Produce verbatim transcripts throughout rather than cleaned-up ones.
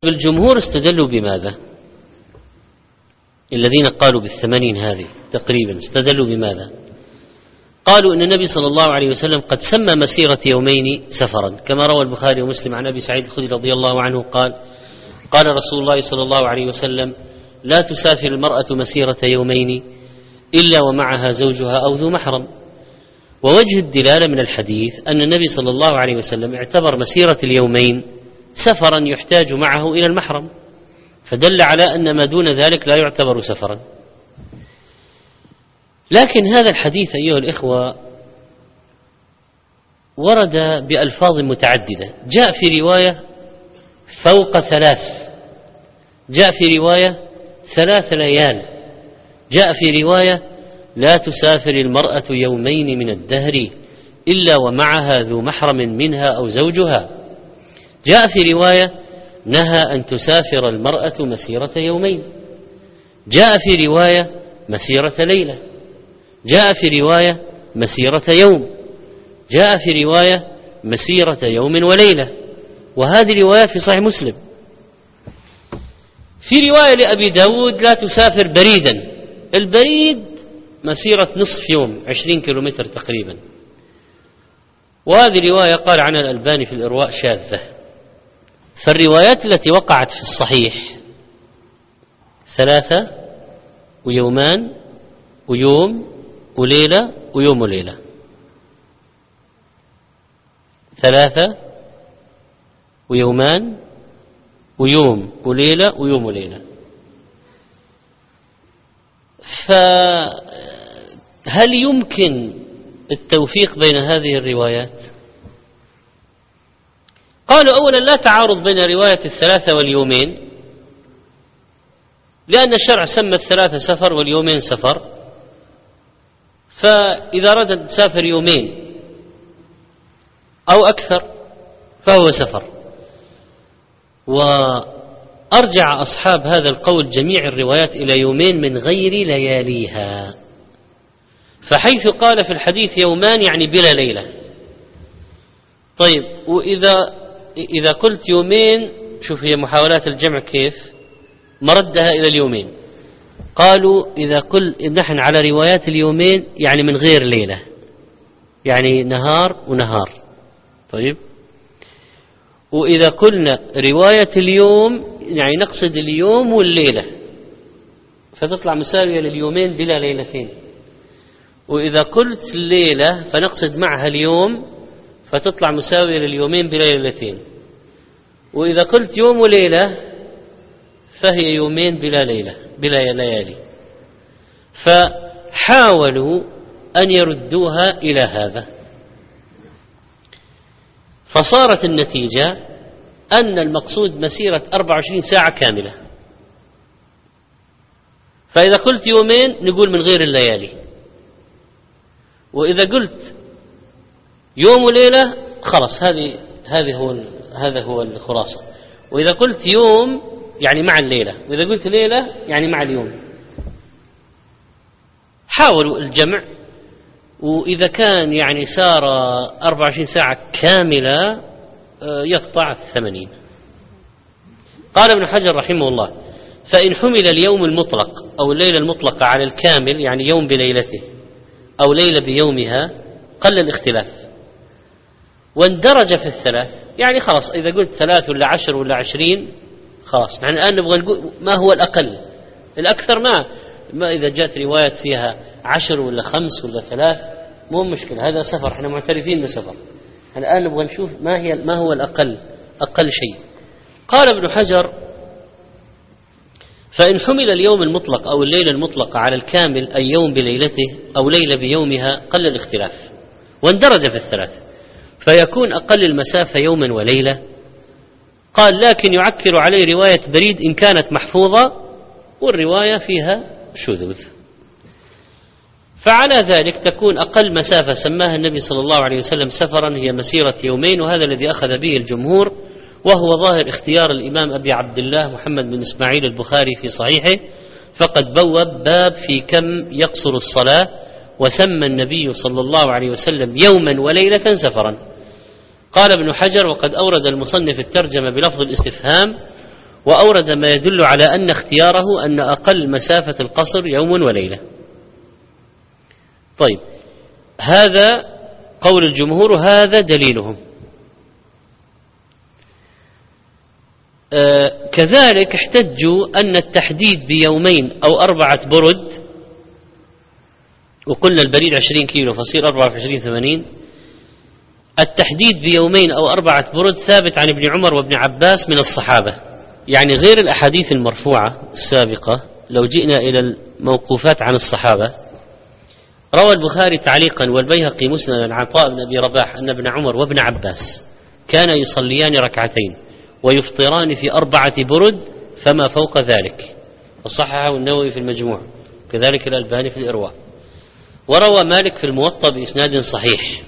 الجمهور استدلوا بماذا؟ الذين قالوا بالثمانين هذه تقريبا استدلوا بماذا؟ قالوا إن النبي صلى الله عليه وسلم قد سمى مسيرة يومين سفرا، كما روى البخاري ومسلم عن أبي سعيد الخدري رضي الله عنه قال: قال رسول الله صلى الله عليه وسلم: لا تسافر المرأة مسيرة يومين إلا ومعها زوجها أو ذو محرم. ووجه الدلالة من الحديث أن النبي صلى الله عليه وسلم اعتبر مسيرة اليومين سفرا يحتاج معه إلى المحرم، فدل على أن ما دون ذلك لا يعتبر سفرا. لكن هذا الحديث أيها الإخوة ورد بألفاظ متعددة، جاء في رواية فوق ثلاث، جاء في رواية ثلاث ليال، جاء في رواية لا تسافر المرأة يومين من الدهر إلا ومعها ذو محرم منها أو زوجها، جاء في رواية نهى أن تسافر المرأة مسيرة يومين، جاء في رواية مسيرة ليلة، جاء في رواية مسيرة يوم، جاء في رواية مسيرة يوم وليلة، وهذه رواية في صحيح مسلم. في رواية لأبي داود لا تسافر بريدا، البريد مسيرة نصف يوم عشرين كيلومتر تقريبا، وهذه رواية قال عنها الألباني في الإرواء شاذة. فالروايات التي وقعت في الصحيح ثلاثة ويومان ويوم وليلة ويوم وليلة، ثلاثة ويومان ويوم وليلة ويوم وليلة. فهل يمكن التوفيق بين هذه الروايات؟ قالوا أولا لا تعارض بين رواية الثلاثة واليومين، لأن الشرع سمى الثلاثة سفر واليومين سفر، فإذا أردت أن تسافر يومين أو أكثر فهو سفر. وأرجع أصحاب هذا القول جميع الروايات إلى يومين من غير لياليها، فحيث قال في الحديث يومان يعني بلا ليلة. طيب، وإذا إذا قلت يومين، شوف هي محاولات الجمع كيف مردها إلى اليومين. قالوا إذا قل نحن على روايات اليومين يعني من غير ليلة، يعني نهار ونهار. طيب، وإذا قلنا رواية اليوم يعني نقصد اليوم والليلة، فتطلع مساوية لليومين بلا ليلتين. وإذا قلت الليلة فنقصد معها اليوم، فتطلع مساوية لليومين بلا ليلتين. وإذا قلت يوم وليلة فهي يومين بلا ليلة بلا ليالي. فحاولوا أن يردوها إلى هذا، فصارت النتيجة أن المقصود مسيرة أربع وعشرين ساعة كاملة. فإذا قلت يومين نقول من غير الليالي، وإذا قلت يوم وليلة خلاص هذه هذه هو هذا هو الخلاصة. وإذا قلت يوم يعني مع الليلة، وإذا قلت ليلة يعني مع اليوم. حاولوا الجمع، وإذا كان يعني سار أربع وعشرين ساعة كاملة يقطع الثمانين. قال ابن حجر رحمه الله: فإن حمل اليوم المطلق أو الليلة المطلقة على الكامل يعني يوم بليلته أو ليلة بيومها قل الاختلاف، واندرج في الثلاث، يعني خلاص إذا قلت ثلاث ولا عشر ولا عشرين خلاص. نحن الآن نبغى نقول ما هو الأقل، الأكثر ما, ما إذا جاءت رواية فيها عشر ولا خمس ولا ثلاث مو مشكلة، هذا سفر، احنا معترفين بسفر. الآن نبغى نشوف ما هي ما هو الأقل، أقل شيء. قال ابن حجر: فإن حمل اليوم المطلق أو الليلة المطلقة على الكامل أي يوم بليلته أو ليلة بيومها قل الاختلاف واندرج في الثلاث، فيكون أقل المسافة يوما وليلة. قال: لكن يعكر عليه رواية بريد إن كانت محفوظة، والرواية فيها شذوذ، فعلى ذلك تكون أقل مسافة سماها النبي صلى الله عليه وسلم سفرا هي مسيرة يومين، وهذا الذي أخذ به الجمهور، وهو ظاهر اختيار الإمام أبي عبد الله محمد بن إسماعيل البخاري في صحيحه، فقد بوب باب في كم يقصر الصلاة، وسمى النبي صلى الله عليه وسلم يوما وليلة سفرا. قال ابن حجر: وقد أورد المصنف الترجمة بلفظ الاستفهام، وأورد ما يدل على أن اختياره أن أقل مسافة القصر يوم وليلة. طيب، هذا قول الجمهور، هذا دليلهم. آه كذلك احتجوا أن التحديد بيومين أو أربعة برد، وقلنا البريد عشرين كيلو فصير أربعة في عشرين ثمانين، التحديد بيومين أو أربعة برد ثابت عن ابن عمر وابن عباس من الصحابة، يعني غير الأحاديث المرفوعة السابقة. لو جئنا إلى الموقوفات عن الصحابة، روى البخاري تعليقا والبيهقي مسندا عن عطاء بن أبي رباح أن ابن عمر وابن عباس كان يصليان ركعتين ويفطران في أربعة برد فما فوق ذلك، وصححه النووي في المجموع، كذلك الألباني في الإرواء. وروى مالك في الموطأ بإسناد صحيح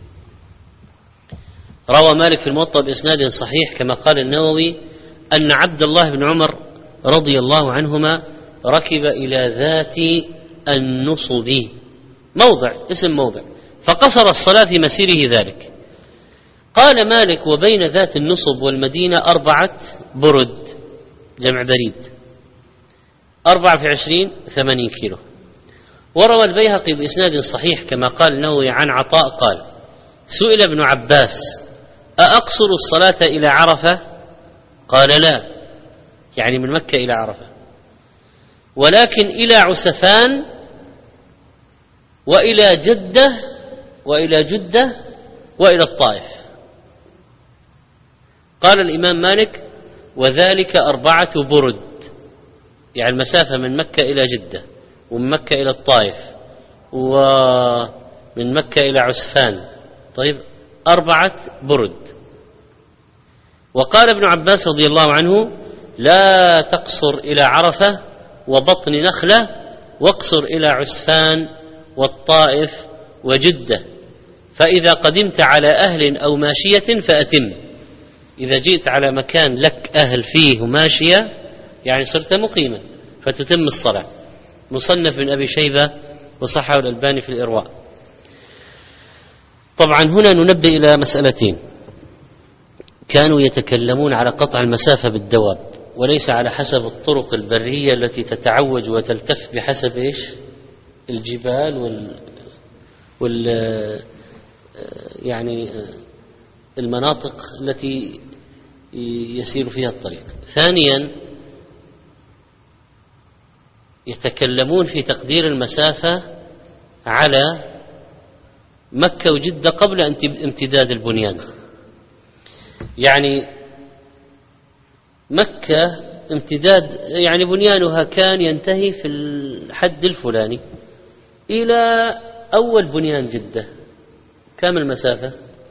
روى مالك في الموطأ بإسناد صحيح كما قال النووي أن عبد الله بن عمر رضي الله عنهما ركب إلى ذات النصب، موضع اسم موضع، فقصر الصلاة في مسيره ذلك. قال مالك وبين ذات النصب والمدينة أربعة برد، جمع بريد، أربعة في عشرين ثمانين كيلو. وروى البيهقي بإسناد صحيح كما قال النووي عن عطاء قال سئل ابن عباس أأقصر الصلاة إلى عرفة؟ قال لا، يعني من مكة إلى عرفة، ولكن إلى عسفان وإلى جدة وإلى جدة وإلى الطائف. قال الإمام مالك وذلك أربعة برد، يعني المسافة من مكة إلى جدة ومن مكة إلى الطائف ومن مكة إلى عسفان، طيب أربعة برد. وقال ابن عباس رضي الله عنه لا تقصر إلى عرفة وبطن نخلة، واقصر إلى عسفان والطائف وجدة، فإذا قدمت على أهل أو ماشية فأتم. إذا جئت على مكان لك أهل فيه ماشية يعني صرت مقيما فتتم الصلاة. مصنف بن أبي شيبة وصححه الألباني في الإرواء. طبعا هنا ننبه إلى مسألتين، كانوا يتكلمون على قطع المسافة بالدواب وليس على حسب الطرق البرية التي تتعوج وتلتف بحسب إيش الجبال وال, وال يعني المناطق التي يسير فيها الطريق. ثانيا يتكلمون في تقدير المسافة على مكة وجدة قبل امتداد البنيان، يعني مكة امتداد يعني بنيانها كان ينتهي في الحد الفلاني إلى أول بنيان جدة، كم المسافة؟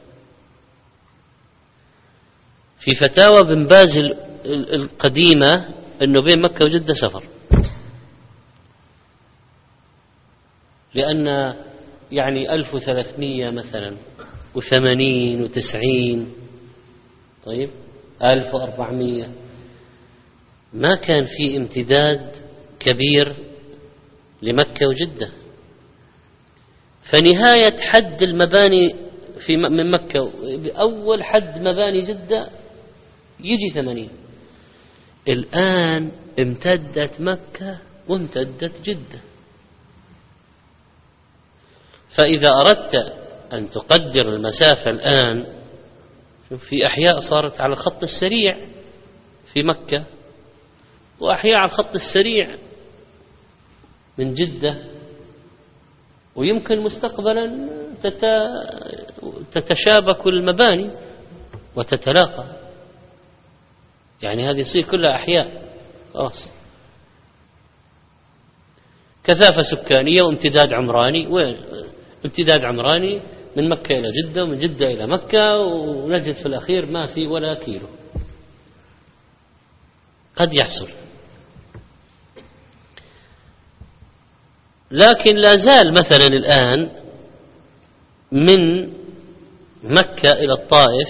في فتاوى بن باز القديمة أنه بين مكة وجدة سفر، لأن يعني ألف وثلاثمية مثلا وثمانين وتسعين، طيب ألف وأربعمية، ما كان في امتداد كبير لمكة وجدة. فنهاية حد المباني في من مكة أول حد مباني جدة يجي ثمانين. الآن امتدت مكة وامتدت جدة، فإذا أردت أن تقدر المسافة الآن في أحياء صارت على الخط السريع في مكة، وأحياء على الخط السريع من جدة، ويمكن مستقبلا تتشابك المباني وتتلاقى، يعني هذه يصير كلها أحياء خلاص، كثافة سكانية وامتداد عمراني، وامتداد عمراني من مكة إلى جدة ومن جدة إلى مكة، ونجد في الأخير ما في ولا كيلو، قد يحصل. لكن لا زال مثلا الآن من مكة إلى الطائف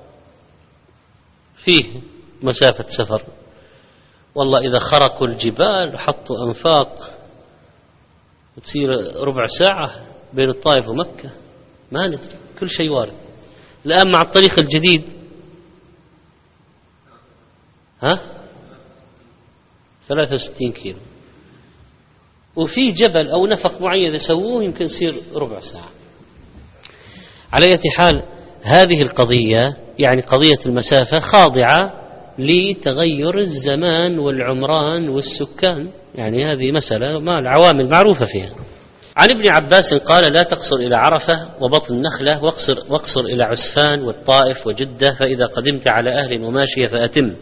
فيه مسافة سفر، والله إذا خرقوا الجبال وحطوا أنفاق وتصير ربع ساعة بين الطائف ومكة، ما ندري، كل شيء وارد. الآن مع الطريق الجديد ها ثلاثة وستين كيلو، وفي جبل أو نفق معين يسووه يمكن يصير ربع ساعة. على أي حال هذه القضية يعني قضية المسافة خاضعة لتغير الزمان والعمران والسكان، يعني هذه مسألة ما العوامل معروفة فيها. عن ابن عباس قال: لا تقصر إلى عرفة وبطن النخلة، واقصر, واقصر إلى عسفان والطائف وجدة، فإذا قدمت على أهل وماشية فأتم.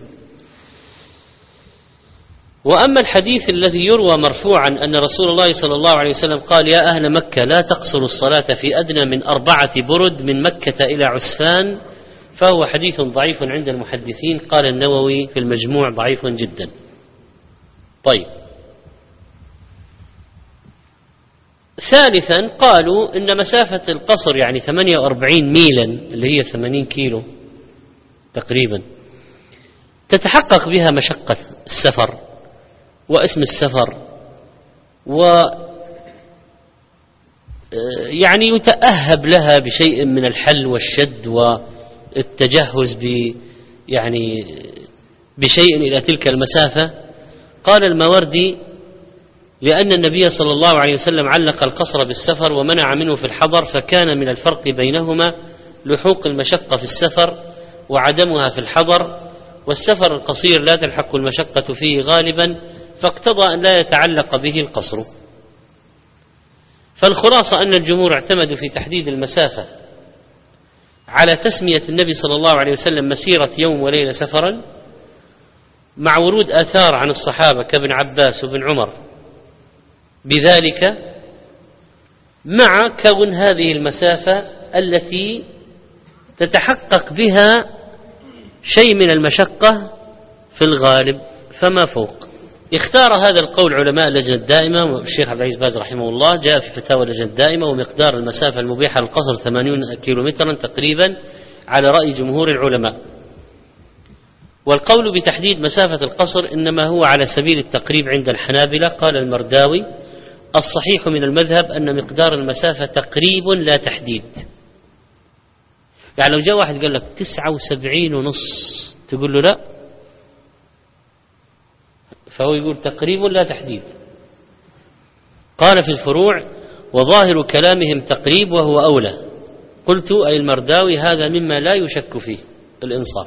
وأما الحديث الذي يروى مرفوعا أن رسول الله صلى الله عليه وسلم قال: يا أهل مكة لا تقصروا الصلاة في أدنى من أربعة برد من مكة إلى عسفان، فهو حديث ضعيف عند المحدثين. قال النووي في المجموع: ضعيف جدا. طيب، ثالثا قالوا إن مسافة القصر يعني ثمانية وأربعين ميلا اللي هي ثمانين كيلو تقريبا، تتحقق بها مشقة السفر واسم السفر، و يعني يتأهب لها بشيء من الحل والشد والتجهز ب يعني بشيء إلى تلك المسافة. قال الماوردي: لأن النبي صلى الله عليه وسلم علق القصر بالسفر ومنع منه في الحضر، فكان من الفرق بينهما لحوق المشقة في السفر وعدمها في الحضر، والسفر القصير لا تلحق المشقة فيه غالبا، فاقتضى أن لا يتعلق به القصر. فالخلاصة أن الجمهور اعتمدوا في تحديد المسافة على تسمية النبي صلى الله عليه وسلم مسيرة يوم وليلة سفرا، مع ورود آثار عن الصحابة كابن عباس وابن عمر بذلك، مع كون هذه المسافة التي تتحقق بها شيء من المشقة في الغالب فما فوق. اختار هذا القول علماء اللجنة الدائمة، والشيخ عبد العزيز باز رحمه الله جاء في فتاوى اللجنة الدائمة: ومقدار المسافة المبيحة للقصر ثمانين كيلومترا تقريبا على رأي جمهور العلماء. والقول بتحديد مسافة القصر إنما هو على سبيل التقريب عند الحنابلة. قال المرداوي: الصحيح من المذهب أن مقدار المسافة تقريب لا تحديد. يعني لو جاء واحد قال لك تسعة وسبعين ونص تقول له لا، فهو يقول تقريب لا تحديد. قال في الفروع: وظاهر كلامهم تقريب وهو أولى. قلت أي المرداوي: هذا مما لا يشك فيه الإنصاف.